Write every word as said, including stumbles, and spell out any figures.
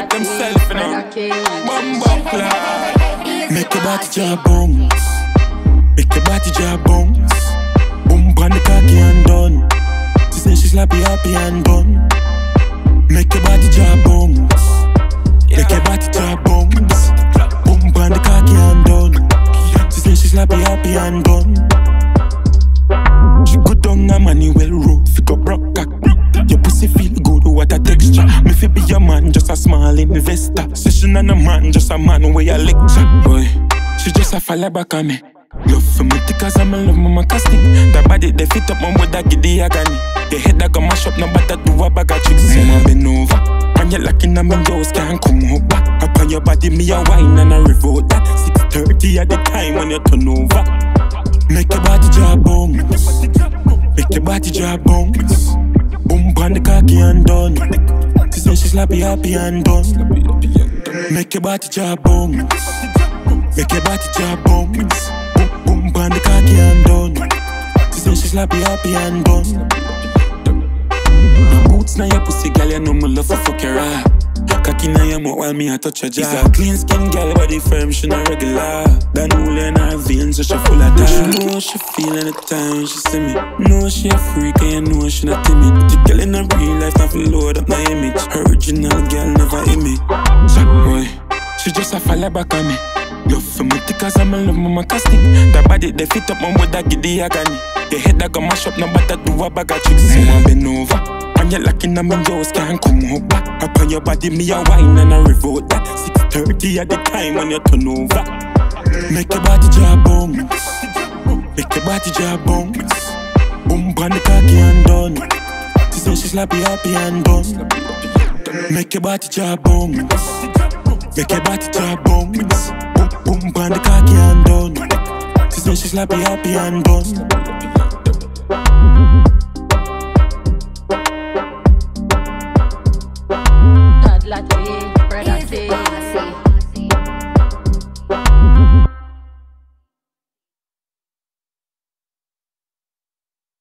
like themself, you know. Bumbo clap. Make your body job bounce. Make your body job bounce. Boom on the cocky and done. She say she's happy, happy and done. Make your body job bounce. Make your body job bounce. Boom on the cocky and done. She say she's happy, happy and done. She go down a Manuel road, figure broke cock. Your pussy feel good, what a texture. Me fi be your man, just a small investor. Session and a man, just a man where you lecture. Boy, she just a fall back on me. Love for me cause I'm a love mama casting. That body they fit up, mom with that giddy agony. Your head that got mash up, no matter do a bag of tricks. So I been over, and you're locking on my doors, can't come up back. Up on your body, me a wine and a revolt that. six thirty at the time when you turn over. Make your body job bounce. Make your body job bounce. Boom on the cocky and done. She say she's happy, happy and done. Make your body job bounce. Make your body job bounce. Boom on the cocky and done. She say she's happy, happy and done. Boots na your pussy, girl, you know me love for fuck your rap. Cocky na your mouth while me a touch your jaw. She's a clean skin girl, body firm, she not regular. That wool in her veins, so she full of that. She know she feel anytime she see me. Know she a freak and you know she not timid. The girl in her real life, not for load up my image. Original girl, never image. So boy, she just a fall back on me. Love for me cause I'm a love mama casting. That body they fit up, mom with that giddy agony. Your head that got mash up, no matter do a bag of tricks. So I been over, and you're locking on my doors, can't come up back. Up on your body, me a wine and a revolt that. six thirty at the time when you turn over. Make your body job bounce. Make your body job bounce. Boom on the cocky and done. She say she's happy, happy and done. Make your body job bounce. Make your body job bounce. Boom on the cocky and done. She say she's happy, happy and done.